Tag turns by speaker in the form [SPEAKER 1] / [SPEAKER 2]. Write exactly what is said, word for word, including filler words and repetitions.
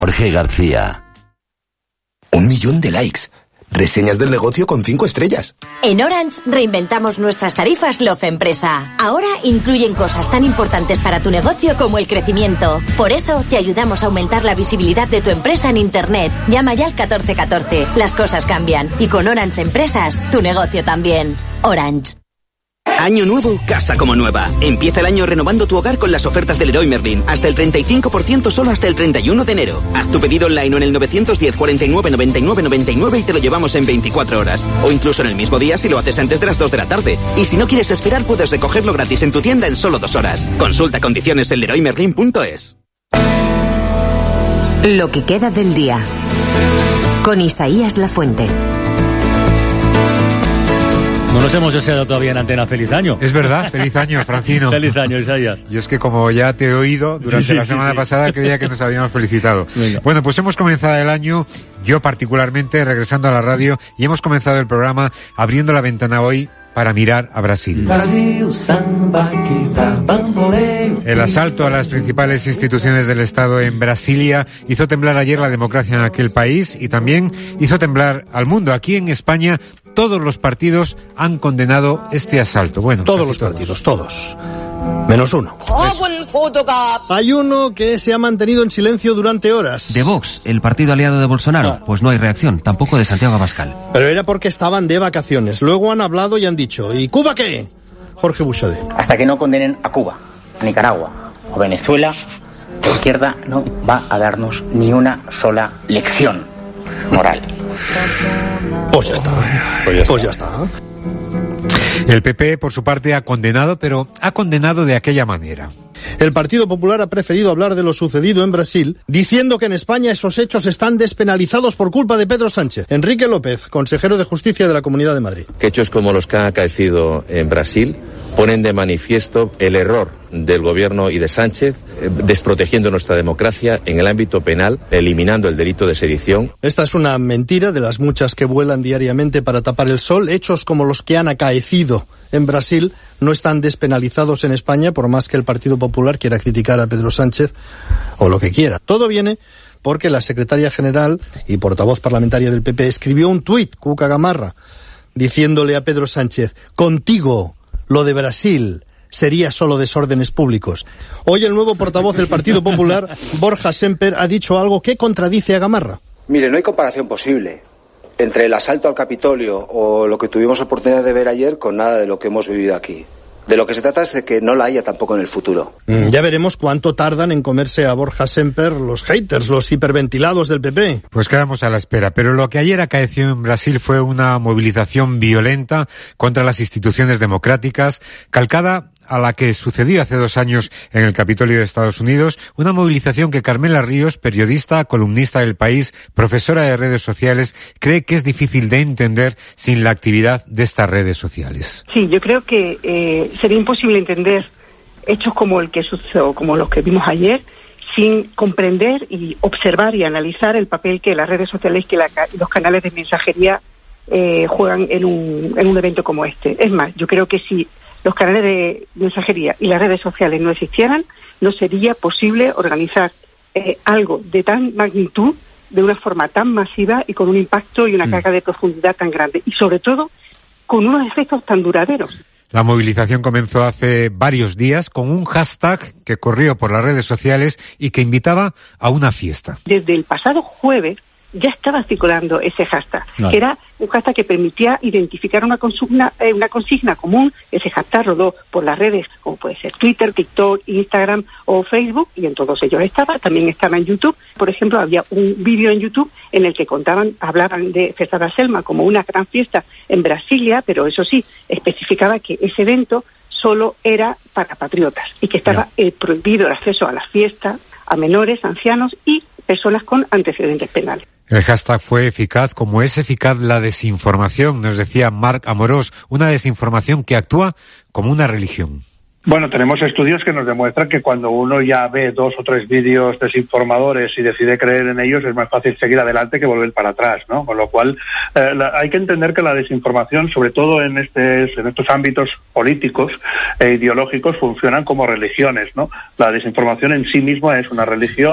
[SPEAKER 1] Jorge García.
[SPEAKER 2] Un millón de likes. Reseñas del negocio con cinco estrellas.
[SPEAKER 3] En Orange reinventamos nuestras tarifas Love Empresa. Ahora incluyen cosas tan importantes para tu negocio como el crecimiento. Por eso te ayudamos a aumentar la visibilidad de tu empresa en Internet. Llama ya al catorce catorce. Las cosas cambian. Y con Orange Empresas, tu negocio también. Orange.
[SPEAKER 4] Año nuevo, casa como nueva. Empieza el año renovando tu hogar con las ofertas del Leroy Merlin. Hasta el treinta y cinco por ciento solo hasta el treinta y uno de enero. Haz tu pedido online o en el nueve uno cero, cuarenta y nueve, noventa y nueve, noventa y nueve y te lo llevamos en veinticuatro horas. O incluso en el mismo día si lo haces antes de las dos de la tarde. Y si no quieres esperar, puedes recogerlo gratis en tu tienda en solo dos horas. Consulta condiciones en leroy merlin punto es.
[SPEAKER 3] Lo que queda del día. Con Isaías Lafuente.
[SPEAKER 5] No nos hemos deseado todavía en antena feliz año.
[SPEAKER 6] Es verdad, feliz año, Francino.
[SPEAKER 5] Feliz año, Isaías.
[SPEAKER 6] Y es que como ya te he oído durante sí, sí, la semana sí, sí. pasada, creía que nos habíamos felicitado. Venga. Bueno, pues hemos comenzado el año, yo particularmente, regresando a la radio, y hemos comenzado el programa abriendo la ventana hoy para mirar a Brasil. El asalto a las principales instituciones del Estado en Brasilia hizo temblar ayer la democracia en aquel país y también hizo temblar al mundo. Aquí en España todos los partidos han condenado este asalto. Bueno,
[SPEAKER 7] todos los todos. partidos, todos. Menos uno. Hay uno que se ha mantenido en silencio durante horas.
[SPEAKER 8] De Vox, el partido aliado de Bolsonaro. No. Pues no hay reacción, tampoco de Santiago Abascal.
[SPEAKER 7] Pero era porque estaban de vacaciones. Luego han hablado y han dicho, ¿y Cuba qué? Jorge Buxade.
[SPEAKER 9] Hasta que no condenen a Cuba, a Nicaragua o Venezuela, la izquierda no va a darnos ni una sola lección moral.
[SPEAKER 7] Pues ya está. Pues ya está. Pues ya está.
[SPEAKER 6] El P P, por su parte, ha condenado, pero ha condenado de aquella manera.
[SPEAKER 7] El Partido Popular ha preferido hablar de lo sucedido en Brasil, diciendo que en España esos hechos están despenalizados por culpa de Pedro Sánchez. Enrique López, consejero de Justicia de la Comunidad de Madrid.
[SPEAKER 10] Que hechos como los que han acaecido en Brasil ponen de manifiesto el error del gobierno y de Sánchez, eh, desprotegiendo nuestra democracia en el ámbito penal, eliminando el delito de sedición.
[SPEAKER 7] Esta es una mentira de las muchas que vuelan diariamente para tapar el sol. Hechos como los que han acaecido en Brasil no están despenalizados en España, por más que el Partido Popular quiera criticar a Pedro Sánchez o lo que quiera. Todo viene porque la secretaria general y portavoz parlamentaria del P P escribió un tuit, Cuca Gamarra, diciéndole a Pedro Sánchez, contigo, lo de Brasil sería solo desórdenes públicos. Hoy el nuevo portavoz del Partido Popular, Borja Semper, ha dicho algo que contradice a Gamarra.
[SPEAKER 11] Mire, no hay comparación posible entre el asalto al Capitolio o lo que tuvimos oportunidad de ver ayer con nada de lo que hemos vivido aquí. De lo que se trata es de que no la haya tampoco en el futuro.
[SPEAKER 7] Mm, ya veremos cuánto tardan en comerse a Borja Semper los haters, los hiperventilados del P P.
[SPEAKER 6] Pues quedamos a la espera. Pero lo que ayer acaeció en Brasil fue una movilización violenta contra las instituciones democráticas, calcada a la que sucedió hace dos años en el Capitolio de Estados Unidos, una movilización que Carmela Ríos, periodista, columnista del País, profesora de redes sociales, cree que es difícil de entender sin la actividad de estas redes sociales.
[SPEAKER 12] Sí, yo creo que eh, sería imposible entender hechos como el que sucedió, como los que vimos ayer, sin comprender y observar y analizar el papel que las redes sociales y que la, los canales de mensajería eh, juegan en un, en un evento como este. Es más, yo creo que si los canales de mensajería y las redes sociales no existieran, no sería posible organizar eh, algo de tan magnitud, de una forma tan masiva y con un impacto y una mm. carga de profundidad tan grande. Y sobre todo, con unos efectos tan duraderos.
[SPEAKER 6] La movilización comenzó hace varios días con un hashtag que corrió por las redes sociales y que invitaba a una fiesta.
[SPEAKER 12] Desde el pasado jueves ya estaba circulando ese hashtag,
[SPEAKER 5] claro.
[SPEAKER 12] que era un hashtag que permitía identificar una consigna, eh, una consigna común. Ese hashtag rodó por las redes, como puede ser Twitter, TikTok, Instagram o Facebook, y en todos ellos estaba. También estaba en YouTube. Por ejemplo, había un vídeo en YouTube en el que contaban, hablaban de Festa da Selma como una gran fiesta en Brasilia, pero eso sí, especificaba que ese evento solo era para patriotas y que estaba eh, prohibido el acceso a la fiesta a menores, ancianos y personas con antecedentes penales.
[SPEAKER 6] El hashtag fue eficaz, como es eficaz la desinformación, nos decía Marc Amorós, una desinformación que actúa como una religión.
[SPEAKER 13] Bueno, tenemos estudios que nos demuestran que cuando uno ya ve dos o tres vídeos desinformadores y decide creer en ellos, es más fácil seguir adelante que volver para atrás, ¿no? Con lo cual, eh, la, hay que entender que la desinformación, sobre todo en, estes, en estos ámbitos políticos e ideológicos, funcionan como religiones, ¿no? La desinformación en sí misma es una religión.